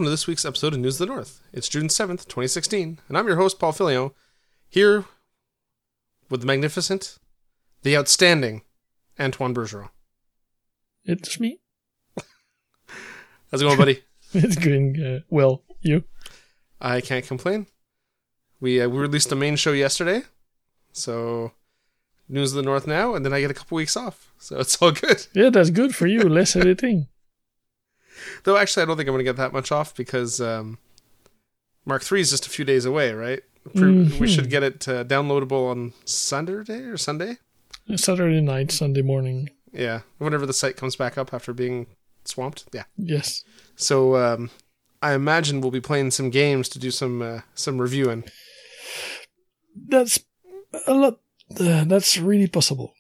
welcome to this week's episode of News of the North. It's June 7th, 2016, and I'm your host, Paul Filio, here with the magnificent, the outstanding Antoine Bergeron. It's me. How's it going, buddy? It's going well. You? I can't complain. We released a main show yesterday, so News of the North now, and then I get a couple weeks off, so it's all good. Yeah, that's good for you. Less editing. Though, actually, I don't think I'm going to get that much off because Mark III is just a few days away, right? We should get it downloadable on Saturday or Sunday? Saturday night, Sunday morning. Yeah, whenever the site comes back up after being swamped. Yeah. Yes. So I imagine we'll be playing some games to do some reviewing. That's a lot. That's really possible.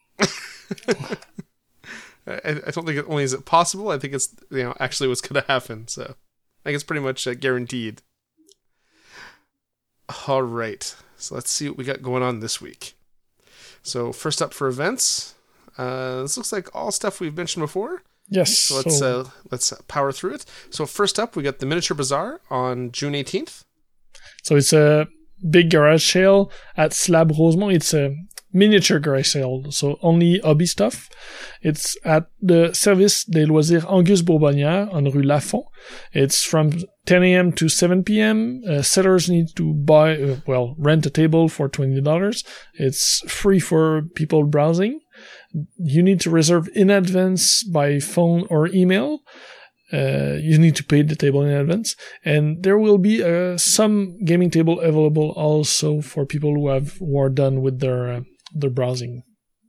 I don't think it only is it possible. I think it's actually what's going to happen. So I think it's pretty much guaranteed. All right. So let's see what we got going on this week. So first up for events. This looks like all stuff we've mentioned before. Yes. So let's power through it. So first up, we got the Miniature Bazaar on June 18th. So it's a big garage sale at Slab Rosemont. It's a miniature garage sale, so only hobby stuff. It's at the Service des Loisirs Angus Bourbonnière on Rue Lafont. It's from 10 a.m. to 7 p.m. Sellers need to rent a table for $20. It's free for people browsing. You need to reserve in advance by phone or email. You need to pay the table in advance. And there will be some gaming table available also for people who are done with their browsing.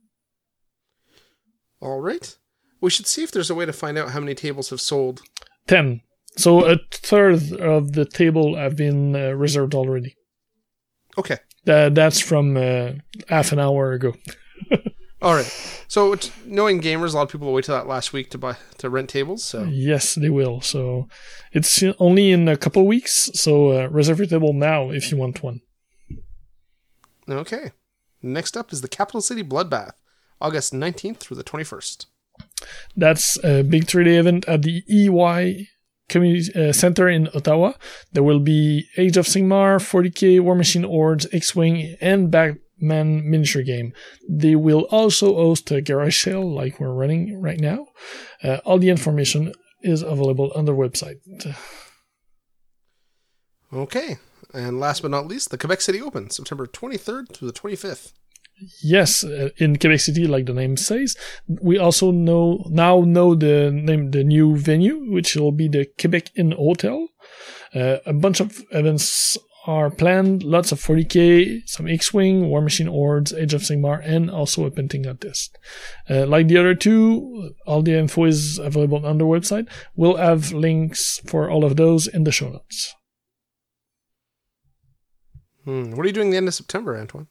All right. We should see if there's a way to find out how many tables have sold. 10. So a third of the table have been reserved already. Okay. That's from half an hour ago. All right. So knowing gamers, a lot of people will wait till that last week to rent tables. So yes, they will. So it's only in a couple weeks. So reserve your table now if you want one. Okay. Next up is the Capital City Bloodbath, August 19th through the 21st. That's a big 3-day event at the EY Community Center in Ottawa. There will be Age of Sigmar, 40K, War Machine Hordes, X-Wing, and Batman miniature game. They will also host a garage sale like we're running right now. All the information is available on their website. Okay. And last but not least, the Quebec City Open, September 23rd through the 25th. Yes, in Quebec City, like the name says. We also know the new venue, which will be the Quebec Inn Hotel. A bunch of events are planned, lots of 40K, some X-Wing, War Machine Hordes, Age of Sigmar, and also a painting contest. Like the other two, all the info is available on their website. We'll have links for all of those in the show notes. What are you doing the end of September, Antoine?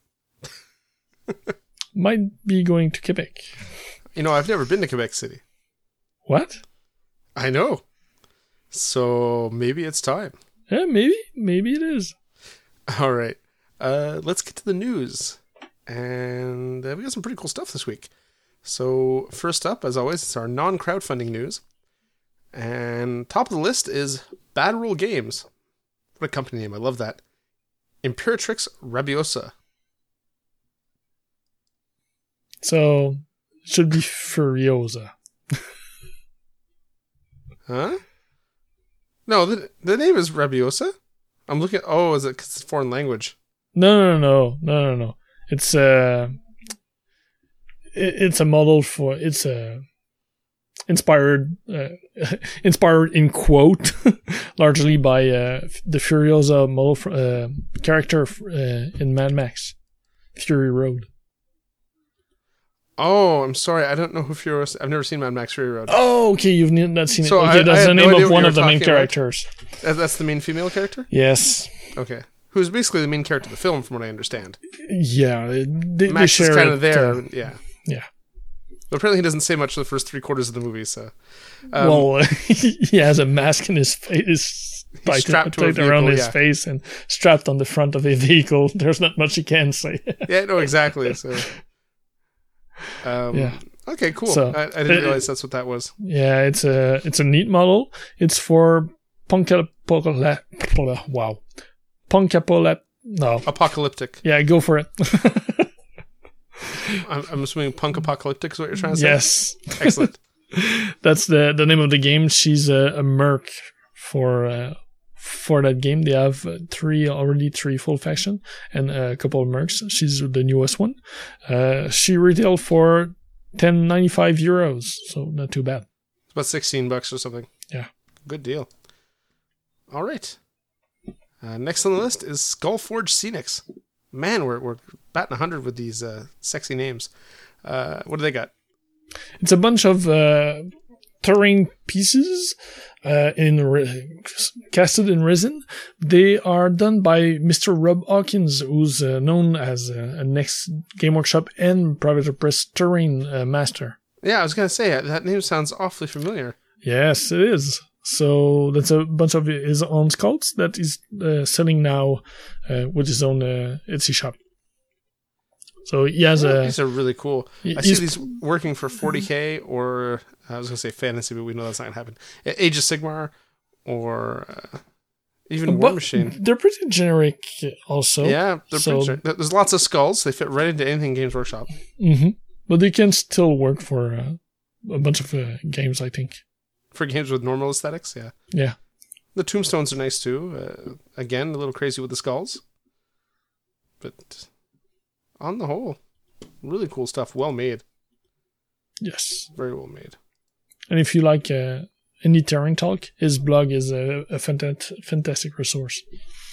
Might be going to Quebec. I've never been to Quebec City. What? I know. So maybe it's time. Yeah, maybe it is. All right. Let's get to the news. And we got some pretty cool stuff this week. So first up, as always, it's our non-crowdfunding news. And top of the list is Bad Roll Games. What a company name. I love that. Imperatrix Rabiosa. So, it should be Furiosa. Huh? No, the name is Rabiosa. I'm looking at... Oh, is it because it's foreign language? No. It's a model for... It's inspired in quote, largely by the Furiosa model character in Mad Max, Fury Road. Oh, I'm sorry. I don't know who Furiosa... I've never seen Mad Max Fury Road. Oh, okay. You've not seen it. So okay, that's the name of one of the main characters. That's the main female character? Yes. Okay. Who's basically the main character of the film, from what I understand. Yeah. Max share is kind of there. Yeah. But apparently he doesn't say much for the first 3/4 of the movie, so... he has a mask in his face. Strapped to a vehicle, around his face and strapped on the front of a vehicle. There's not much he can say. Yeah, no, exactly. So... yeah. Okay, cool. So, I didn't realize that's what that was. Yeah, it's a neat model. It's for Wow. No. Apocalyptic. Yeah, go for it. I'm assuming punk apocalyptic is what you're trying to say? Yes. Excellent. That's the name of the game. She's a merc for that game. They have three full faction and a couple of mercs. She's the newest one. She retailed for €10.95, so not too bad. It's about $16 or something. Yeah. Good deal. All right. Next on the list is Skullforge Scenics. Man, we're batting 100 with these sexy names. What do they got? It's a bunch of terrain pieces casted in resin. They are done by Mr. Rob Hawkins, who's known as a Next Game Workshop and Private Press terrain master. Yeah, I was going to say, that name sounds awfully familiar. Yes, it is. So that's a bunch of his own sculpts that he's selling now with his own Etsy shop. So he has these are really cool. I see these working for 40K or, I was going to say fantasy, but we know that's not going to happen. Age of Sigmar or even War Machine. They're pretty generic also. Yeah, pretty generic. There's lots of skulls. They fit right into anything Games Workshop. Mm-hmm. But they can still work for a bunch of games, I think. For games with normal aesthetics, yeah. Yeah. The tombstones are nice too. Again, a little crazy with the skulls. But on the whole, really cool stuff. Well made. Yes. Very well made. And if you like any terrain talk, his blog is a fantastic resource.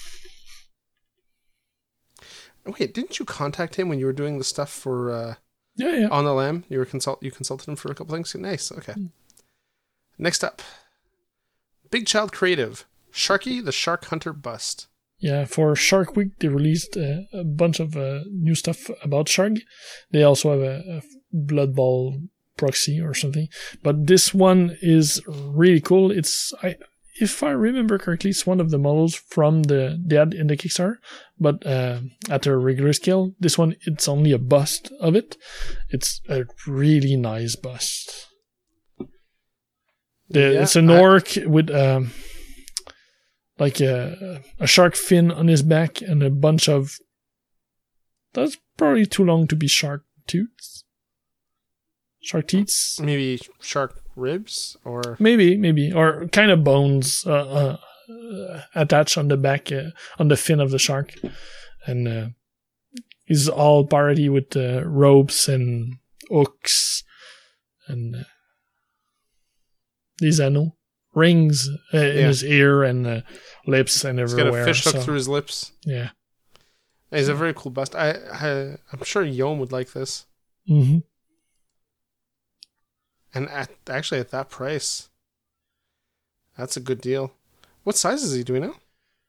Wait, didn't you contact him when you were doing the stuff for Yeah. On the Lam? You consulted him for a couple things? Nice, okay. Next up, Big Child Creative, Sharky the Shark Hunter Bust. Yeah, for Shark Week, they released a bunch of new stuff about Shark. They also have a Blood Bowl proxy or something. But this one is really cool. If I remember correctly, it's one of the models from they had in the Kickstarter, but at a regular scale. This one, it's only a bust of it. It's a really nice bust. It's an orc with like a shark fin on his back and a bunch of... That's probably too long to be shark tooths. Shark teeth? Maybe shark ribs? Or Maybe. Or kind of bones attached on the back, on the fin of the shark. And he's all party with ropes and hooks and... these rings in his ear and lips and everywhere. He's got a fish hook through his lips. Yeah. He's a very cool bust. I'm sure Yom would like this. Mm-hmm. And at that price, that's a good deal. What size is he, do we know?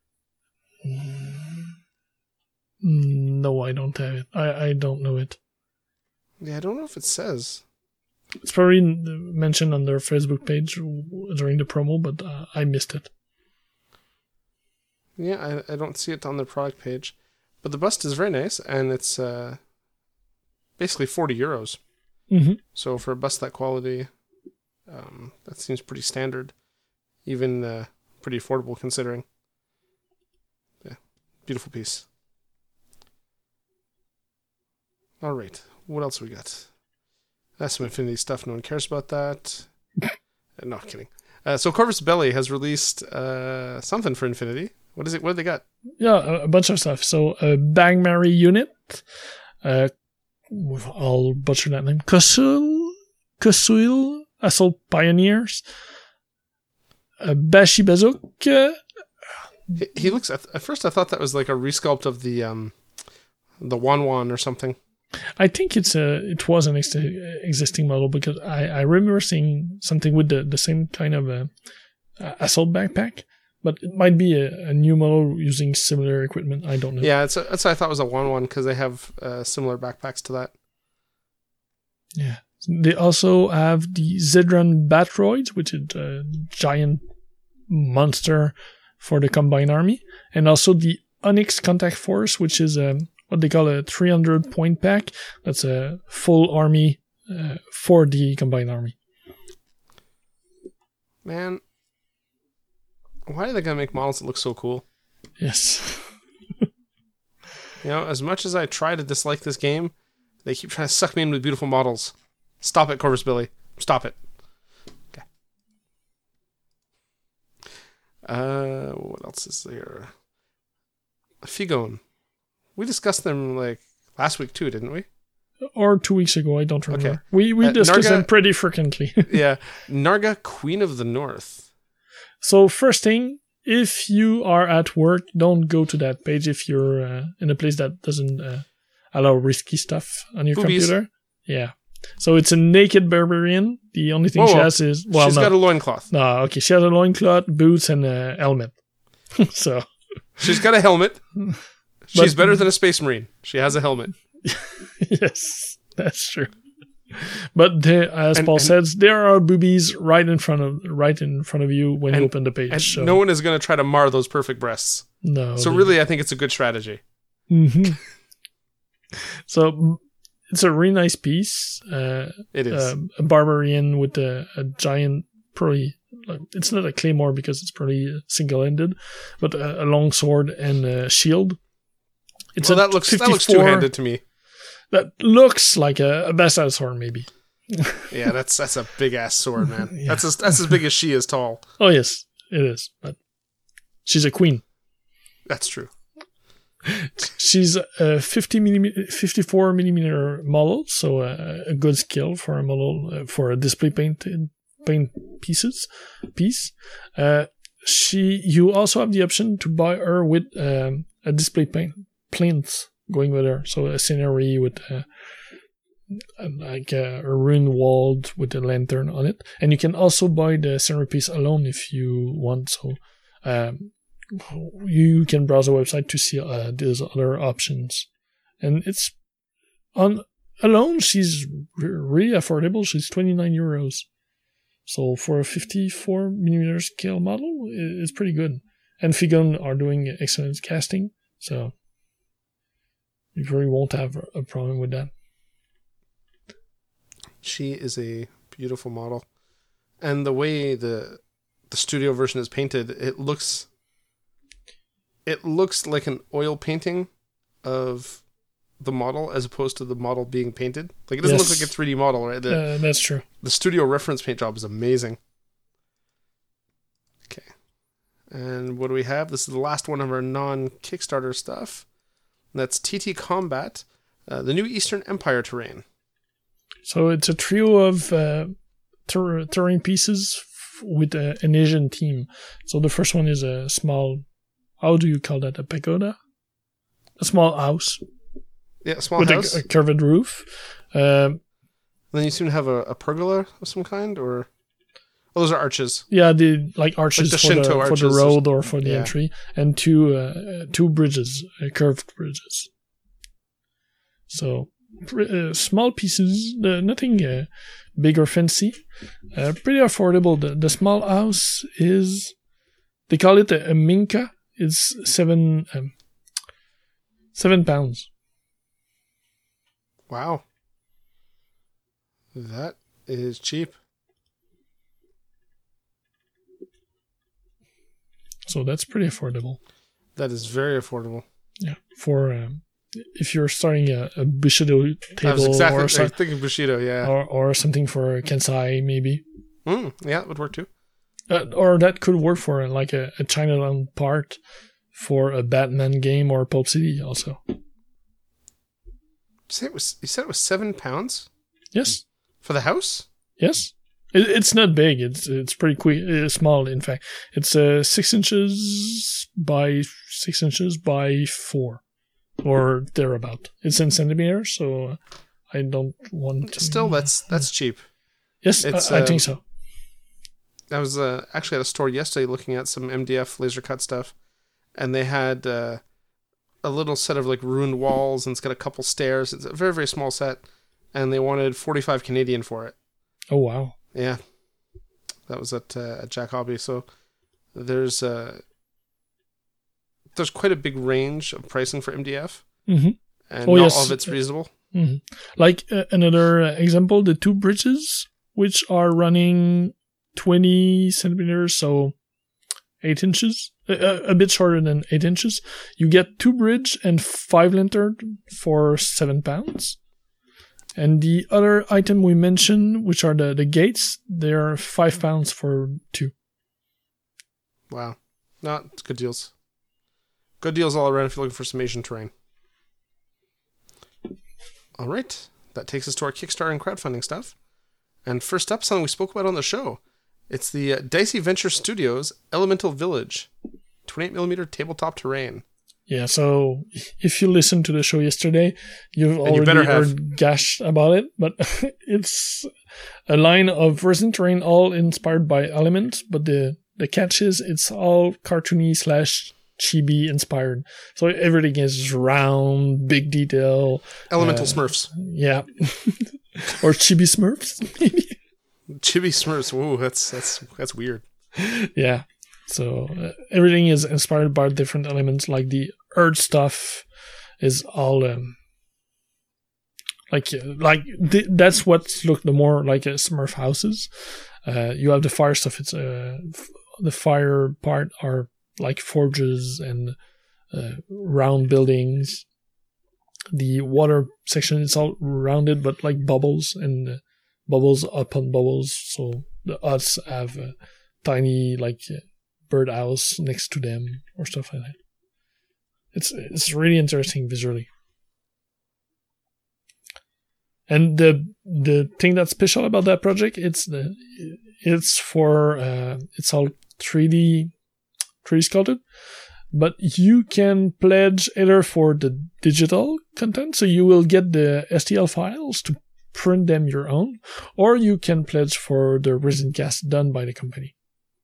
No, I don't have it. I don't know it. Yeah, I don't know if it says. It's probably mentioned on their Facebook page during the promo, but I missed it. Yeah, I don't see it on their product page. But the bust is very nice, and it's basically €40. Mm-hmm. So for a bust that quality, that seems pretty standard. Even pretty affordable considering. Yeah, beautiful piece. All right, what else we got? That's some Infinity stuff. No one cares about that. No, kidding. So Corvus Belli has released something for Infinity. What is it? What have they got? Yeah, a bunch of stuff. So a Bagmary unit. I'll butcher that name. Kosuil Assault Pioneers. Bashi Bazuk. He looks. At first, I thought that was like a resculpt of the Wan or something. I think it was an existing model because I remember seeing something with the same kind of assault backpack, but it might be a new model using similar equipment. I don't know. Yeah, that's what I thought was a Wan because they have similar backpacks to that. Yeah. They also have the Zedran Batroids, which is a giant monster for the Combined Army, and also the Onyx Contact Force, which is what they call a 300-point pack. That's a full army for the Combined Army. Man, Why do they gotta make models that look so cool? Yes. You know, as much as I try to dislike this game, they keep trying to suck me in with beautiful models. Stop it, Corvus Billy. Stop it. Okay. What else is there? Figone. We discussed them like last week too, didn't we? Or 2 weeks ago, I don't remember. Okay. We discussed Narga- them pretty frequently. Yeah. Narga, Queen of the North. So first thing, if you are at work, don't go to that page if you're in a place that doesn't allow risky stuff on your Boobies. computer. Yeah. So it's a naked barbarian. The only thing she Whoa. has is... She's got a loincloth. No, okay. She has a loincloth, boots, and a helmet. So... She's got a helmet. She's better than a space marine. She has a helmet. Yes, that's true. But as Paul says, there are boobies right in front of you when you open the page. And so. no one is going to try to mar those perfect breasts. No. So really, I think it's a good strategy. Mm-hmm. So it's a really nice piece. It is. A barbarian with a giant, probably, it's not a claymore because it's probably single-handed, but a long sword and a shield. That looks two-handed to me. That looks like a bastard sword, maybe. Yeah, that's a big ass sword, man. Yeah. That's as big as she is tall. Oh yes, it is. But she's a queen. That's true. She's a 54 millimeter model, so a good skill for a model for a display paint piece. You also have the option to buy her with a display plinth going with her, so a scenery with like a ruined wall with a lantern on it, and you can also buy the scenery piece alone if you want. So you can browse the website to see these other options, and it's on alone. She's really affordable. She's €29. So for a 54 millimeter scale model, it's pretty good. And Figone are doing excellent casting, so you really won't have a problem with that. She is a beautiful model, and the way the studio version is painted, it looks like an oil painting of the model as opposed to the model being painted. Like it doesn't look like a 3D model, right? That's true. The studio reference paint job is amazing. Okay, and what do we have? This is the last one of our non-Kickstarter stuff. That's TT Combat, the new Eastern Empire terrain. So it's a trio of terrain pieces with an Asian theme. So the first one is a small, how do you call that, a pagoda? A small house. Yeah, a small with house. With a curved roof. Then you soon have a pergola of some kind, or... Oh, those are arches. Yeah, the arches, like the for the road or for the entry, and two bridges, curved bridges. So small pieces, nothing big or fancy. Pretty affordable. The small house is, they call it a minka. It's £7. Wow, that is cheap. So that's pretty affordable. That is very affordable. Yeah, for if you're starting a Bushido table, I was exactly or thinking Bushido, yeah, or something for Kensai maybe. Yeah, that would work too. Or that could work for like a Chinaland part for a Batman game or Pulp City also. You said it was £7? Yes. For the house? Yes. It's not big. It's pretty quick. Small, in fact. It's 6 inches by 6 inches by 4, or thereabout. It's in centimeters, so I don't want to. Still, that's cheap. Yes, I think so. I was actually at a store yesterday looking at some MDF laser cut stuff, and they had a little set of like ruined walls, and it's got a couple stairs. It's a very, very small set, and they wanted 45 Canadian for it. Oh wow! Yeah, that was at Jack Hobby. So there's quite a big range of pricing for MDF, and not all of it's reasonable. Mm-hmm. Like another example, the two bridges, which are running 20 centimeters, so 8 inches, a bit shorter than 8 inches. You get 2 bridge and 5 lantern for £7. And the other item we mentioned, which are the gates, they're £5 for 2. Wow. Not good deals. Good deals all around if you're looking for some Asian terrain. All right. That takes us to our Kickstarter and crowdfunding stuff. And first up, something we spoke about on the show. It's the Dicey Venture Studios Elemental Village. 28mm tabletop terrain. Yeah, so if you listened to the show yesterday, you've already heard Gash about it, but it's a line of resin terrain all inspired by Element, but the catch is it's all cartoony / chibi inspired. So everything is round, big detail. Elemental Smurfs. Yeah. Or chibi Smurfs, maybe. Chibi Smurfs. Whoa, that's weird. Yeah. So everything is inspired by different elements, like the earth stuff is all that's what look the more like a Smurf houses. You have the fire stuff. It's the fire part are like forges and round buildings. The water section is all rounded, but like bubbles and bubbles upon bubbles. So the huts have tiny birdhouse next to them or stuff like that. It's really interesting visually. And the thing that's special about that project, it's all 3D sculpted, but you can pledge either for the digital content, so you will get the STL files to print them your own, or you can pledge for the resin cast done by the company.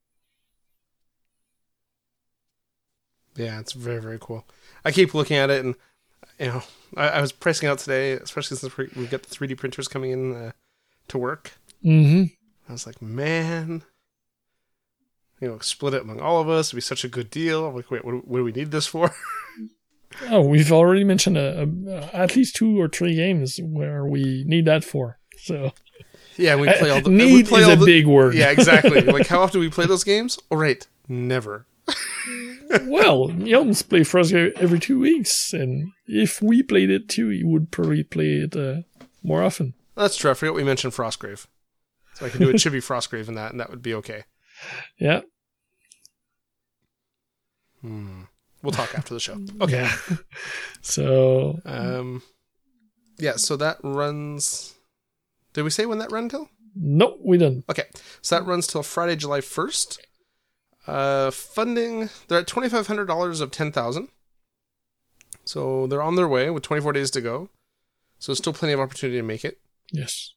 Yeah, it's very, very cool. I keep looking at it, and I was pricing out today, especially since we've got the 3D printers coming in to work. Mm-hmm. I was like, man, split it among all of us. It'd be such a good deal. I'm like, wait, what do we need this for? Oh, we've already mentioned at least 2 or 3 games where we need that for. So yeah, we play all the need is a big word. Yeah, exactly. Like, how often do we play those games? Oh, right, never. Well, Jonas play Frostgrave every 2 weeks, and if we played it too, you would probably play it more often. That's true. I forgot we mentioned Frostgrave. So I can do a chibi Frostgrave in that, and that would be okay. Yeah. We'll talk after the show. Okay. Yeah. So... so that runs... Did we say when that runs till? No, we didn't. Okay. So that runs till Friday, July 1st. Funding, they're at $2,500 of $10,000. So they're on their way with 24 days to go. So there's still plenty of opportunity to make it. Yes.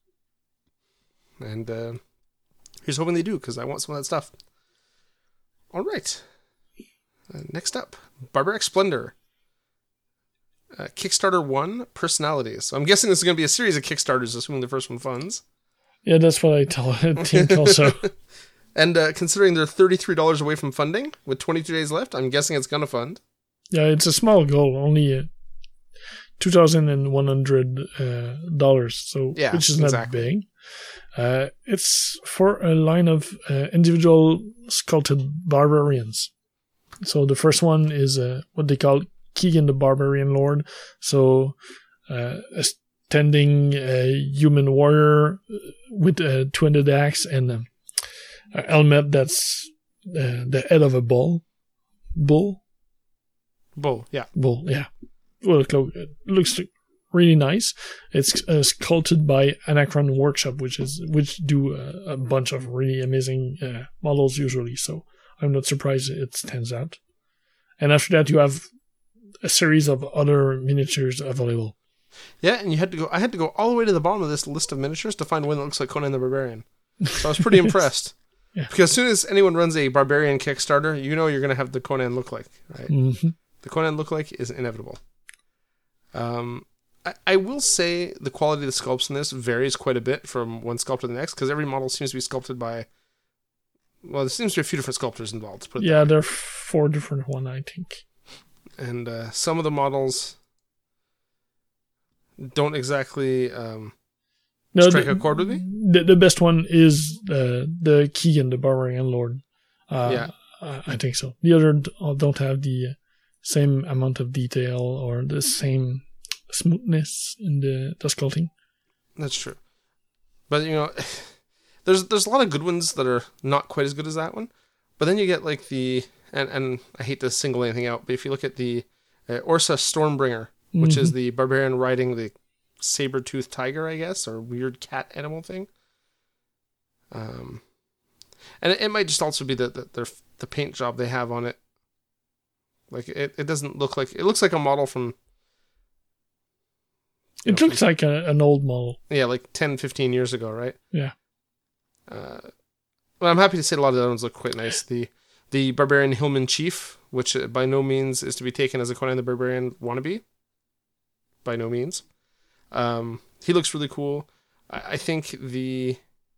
And here's hoping they do, because I want some of that stuff. All right. Next up, Barbaric Splendor. Kickstarter 1, Personalities. So I'm guessing this is going to be a series of Kickstarters, assuming the first one funds. Yeah, that's what I think also. And considering they're $33 away from funding, with 22 days left, I'm guessing it's going to fund. Yeah, it's a small goal, only $2,100, so yeah, which is not big. It's for a line of individual sculpted barbarians. So the first one is what they call Keegan the Barbarian Lord. So a standing human warrior with a two-handed axe and a helmet that's the head of a bull. Bull, yeah. Bull, yeah. Well, it looks really nice. It's sculpted by Anachron Workshop, which do a bunch of really amazing models usually. So I'm not surprised it stands out. And after that, you have a series of other miniatures available. Yeah, and I had to go all the way to the bottom of this list of miniatures to find one that looks like Conan the Barbarian. So I was pretty impressed. Yeah. Because as soon as anyone runs a Barbarian Kickstarter, you know you're going to have the Conan look-like, right? Mm-hmm. The Conan look-like is inevitable. I will say the quality of the sculpts in this varies quite a bit from one sculptor to the next, because every model seems to be sculpted by... Well, there seems to be a few different sculptors involved. Yeah, there are 4 different ones, I think. And some of the models don't exactly strike a chord with me. The best one is the Keegan, the Barbarian Lord. Yeah. I think so. The other don't have the same amount of detail or the same smoothness in the sculpting. That's true. But, there's a lot of good ones that are not quite as good as that one. But then you get like and I hate to single anything out, but if you look at the Ursa Stormbringer, which is the barbarian riding the saber-toothed tiger, I guess, or weird cat animal thing. And it might just also be the paint job they have on it. Like it doesn't look like it looks like a model from. It looks like an old model. Yeah, like 10, 15 years ago, right? Yeah. Well, I'm happy to say a lot of the other ones look quite nice. The barbarian Hillman Chief, which by no means is to be taken as a Conan the Barbarian wannabe. By no means. He looks really cool. I think the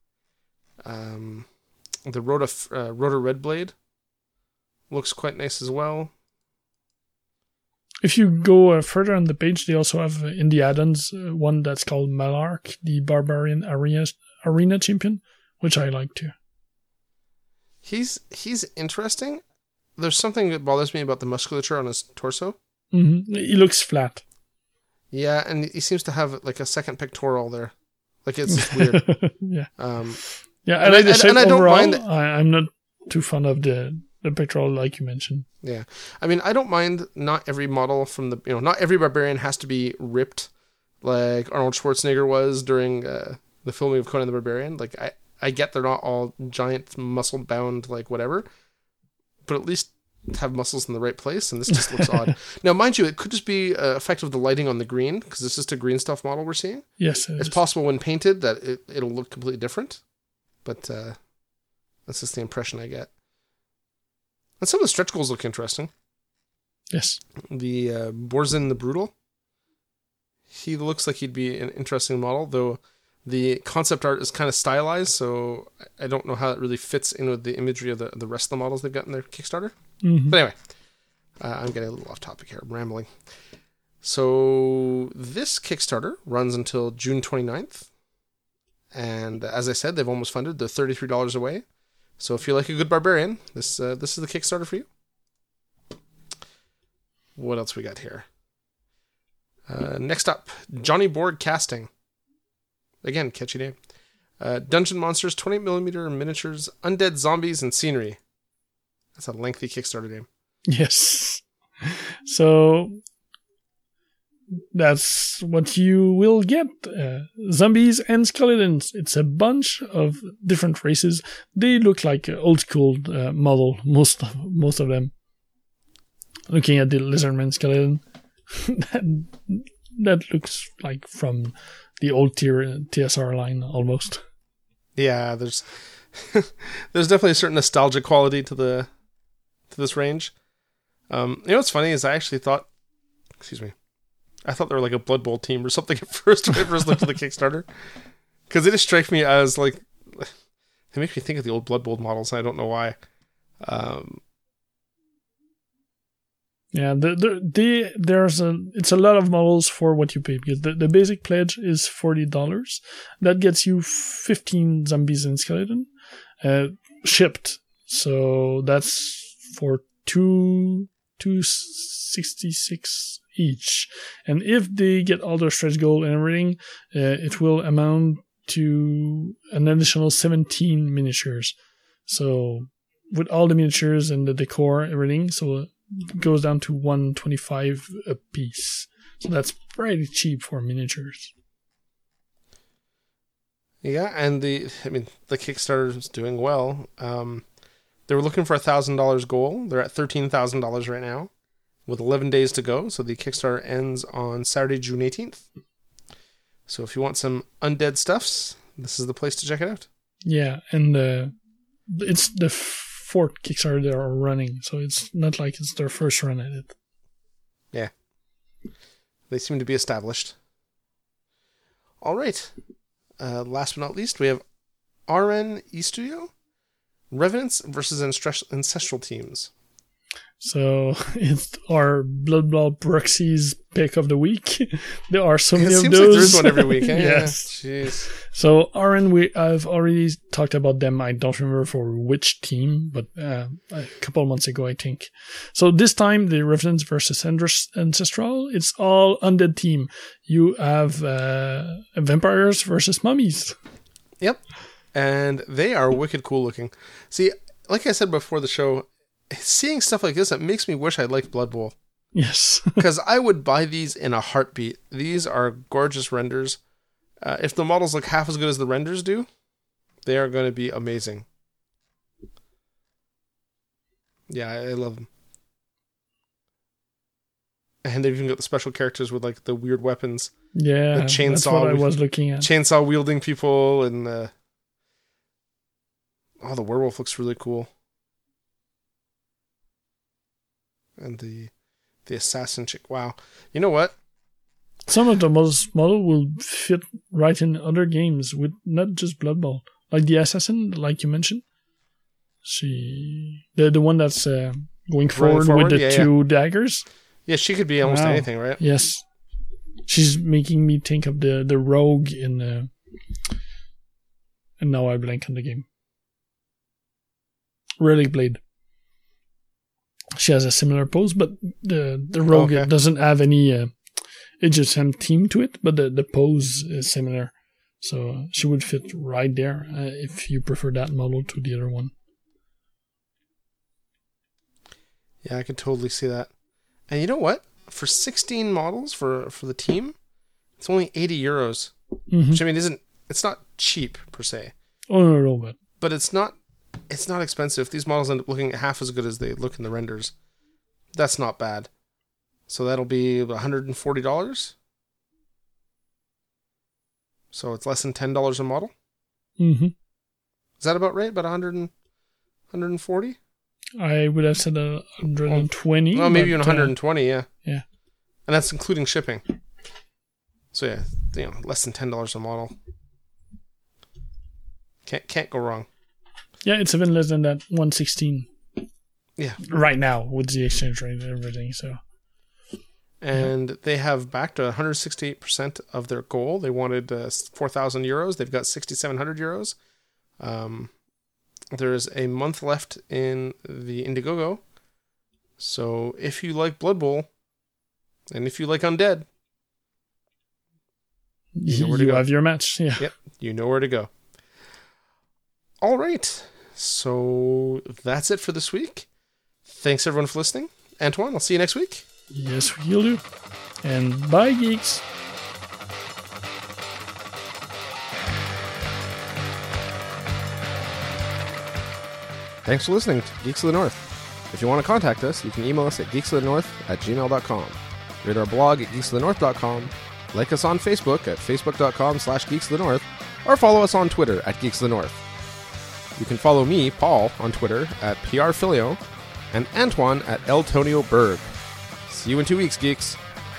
Rhoda Redblade looks quite nice as well. If you go further on the page, they also have in the add-ons one that's called Malark, the Barbarian Arena Champion, which I like too. He's interesting. There's something that bothers me about the musculature on his torso. Mm-hmm. He looks flat. Yeah, and he seems to have like a second pectoral there. Like it's just weird. Yeah. Yeah, I like the shape I don't overall. mind I'm not too fond of the pectoral like you mentioned. Yeah. I mean, I don't mind not every model from not every barbarian has to be ripped like Arnold Schwarzenegger was during the filming of Conan the Barbarian. Like I get they're not all giant muscle bound like whatever, but at least have muscles in the right place, and this just looks odd. Now, mind you, it could just be effect of the lighting on the green, because it's just a green stuff model we're seeing. Yes, it's possible when painted that it'll look completely different, but that's just the impression I get. And some of the stretch goals look interesting. Yes. The Borzin the Brutal, he looks like he'd be an interesting model, though the concept art is kind of stylized, so I don't know how it really fits in with the imagery of the rest of the models they've got in their Kickstarter. Mm-hmm. But anyway, I'm getting a little off topic here. I'm rambling. So this Kickstarter runs until June 29th. And as I said, they've almost funded. They're $33 away. So if you like a good barbarian, this is the Kickstarter for you. What else we got here? Next up, Johnny Borg Casting. Again, catchy name. Dungeon Monsters, 28mm miniatures, undead zombies, and scenery. That's a lengthy Kickstarter name. Yes. So that's what you will get. Zombies and skeletons. It's a bunch of different races. They look like old school model, most of them. Looking at the Lizardman skeleton, that looks like from the old TSR line almost. Yeah, there's definitely a certain nostalgic quality to this range. What's funny is I actually thought, I thought they were like a Blood Bowl team or something at first when I first looked at the Kickstarter, because they just strike me as like they make me think of the old Blood Bowl models, and I don't know why. Yeah, it's a lot of models for what you pay, because the basic pledge is $40. That gets you 15 zombies and skeleton shipped. So that's for $266 each. And if they get all their stretch goal and everything, it will amount to an additional 17 miniatures. So with all the miniatures and the decor, everything, so goes down to $125 a piece. So that's pretty cheap for miniatures. Yeah, and the Kickstarter is doing well. They were looking for $1,000 goal. They're at $13,000 right now, with 11 days to go. So the Kickstarter ends on Saturday, June 18th. So if you want some undead stuffs, this is the place to check it out. Yeah, and it's the fourth Kickstarter they are running, so it's not like it's their first run at it. Yeah. They seem to be established. All right. Last but not least, we have RN Studio, Revenants versus Ancestral Teams. So it's our Blood Bowl proxies pick of the week. There are so many It of seems those. like there's one every week. Eh? Yes. Yeah. Jeez. So Aaron, I've already talked about them. I don't remember for which team, but a couple of months ago, I think. So this time, the Revenants versus Ancestral, it's all undead team. You have vampires versus mummies. Yep. And they are wicked cool looking. See, like I said before the show, seeing stuff like this, it makes me wish I liked Blood Bowl. Yes. Because I would buy these in a heartbeat. These are gorgeous renders. If the models look half as good as the renders do, they are going to be amazing. Yeah, I love them. And they've even got the special characters with like the weird weapons. Yeah, the chainsaw, that's what I was looking at. Chainsaw wielding people, and the werewolf looks really cool. And the assassin chick. Wow. You know what? Some of the model will fit right in other games with not just Blood Bowl. Like the assassin, like you mentioned. The one that's going forward with the two daggers. Yeah, she could be almost anything, right? Yes. She's making me think of the rogue in and now I blank on the game. Relic Blade. She has a similar pose, but the rogue doesn't have any adjacent theme to it, but the pose is similar. So she would fit right there if you prefer that model to the other one. Yeah, I can totally see that. And you know what? For 16 models for the team, it's only 80 euros. Mm-hmm. Which I mean it's not cheap per se. Oh no, but it's not expensive. These models end up looking half as good as they look in the renders. That's not bad. So that'll be $140. So it's less than $10 a model. Mm-hmm. Is that about right? About 140? I would have said 120. Well, maybe even 120, yeah. Yeah. And that's including shipping. So yeah, less than $10 a model. Can't go wrong. Yeah, it's even less than that 116. Yeah. Right now with the exchange rate and everything, so. And they have backed 168% of their goal. They wanted 4,000 euros. They've got 6,700 euros. There's a month left in the Indiegogo. So if you like Blood Bowl, and if you like Undead, you have your match. Yeah. Yep, you know where to go. All right. So that's it for this week. Thanks everyone for listening. Antoine, I'll see you next week. Yes, we'll do. And bye, geeks. Thanks for listening to Geeks of the North. If you want to contact us, you can email us at geeksofthenorth@gmail.com. Read our blog at geeksofthenorth.com. Like us on Facebook at facebook.com/geeksofthenorth, or follow us on Twitter at Geeks of the North. You can follow me, Paul, on Twitter at PRFilio, and Antoine at Eltonio Berg. See you in 2 weeks, geeks.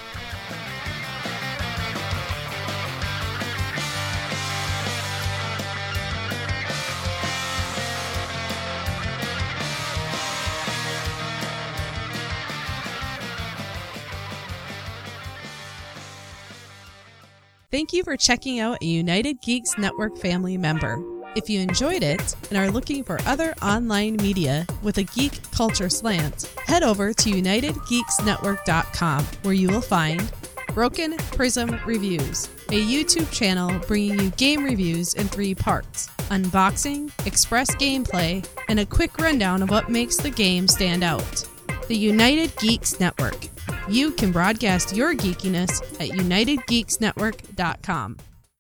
Thank you for checking out a United Geeks Network family member. If you enjoyed it and are looking for other online media with a geek culture slant, head over to UnitedGeeksNetwork.com, where you will find Broken Prism Reviews, a YouTube channel bringing you game reviews in 3 parts: unboxing, express gameplay, and a quick rundown of what makes the game stand out. The United Geeks Network. You can broadcast your geekiness at UnitedGeeksNetwork.com.